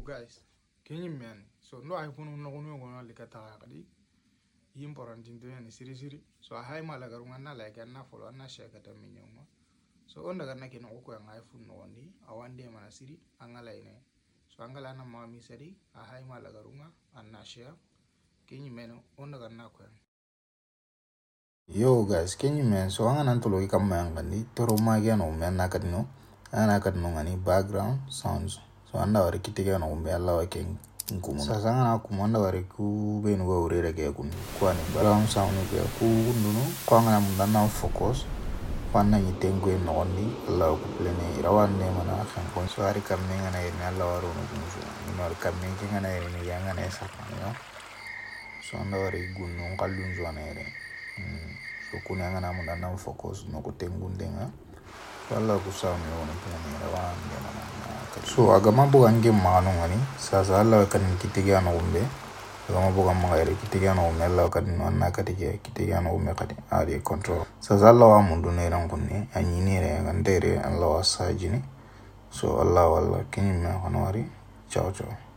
guys, kenyi men. So no I punu no kunu ngono likata kadi. Important into any siri. So I high malagaruna like an follow and share at a minimum. So on the Ganakin Oko and iPhone no one day, a 1 day manasiri, Angaline. So Angalana Mami Sari, a high malagaruna and Nashia. Kenyi men on the Ganakwa. Yo guys, kenyi men. So I'm an antology kamangani, Toromagian or Manakadino, and I can know any background sounds. So anda wari kitiga no mbela king ngumu sasa ngana kumanda wari ku ben go urere ke kun kwani background sound ke ku nduno kwanga mundana focus kwana yitengwe no ni la ku plene rawanne mana khan ko swari kamme ngana ina la waro no kunso ni war kamme ke ngana ni yanga na esa no so anda wari gunno kallunjo na ere so kuna ngana mundana focus no ku tengundenga wala ku sound no plene rawanne mana so agama bukan game manu ngani sasa Allah kan kitiga no umbe agama bukan mangare kitiga no umbe Allah kan anna katiga kitiga no umbe kati ari control sasa Allah wa mundu ne ran kunni anyini re ngandere Allah wa sajini so Allah walla kinyi me honori ciao ciao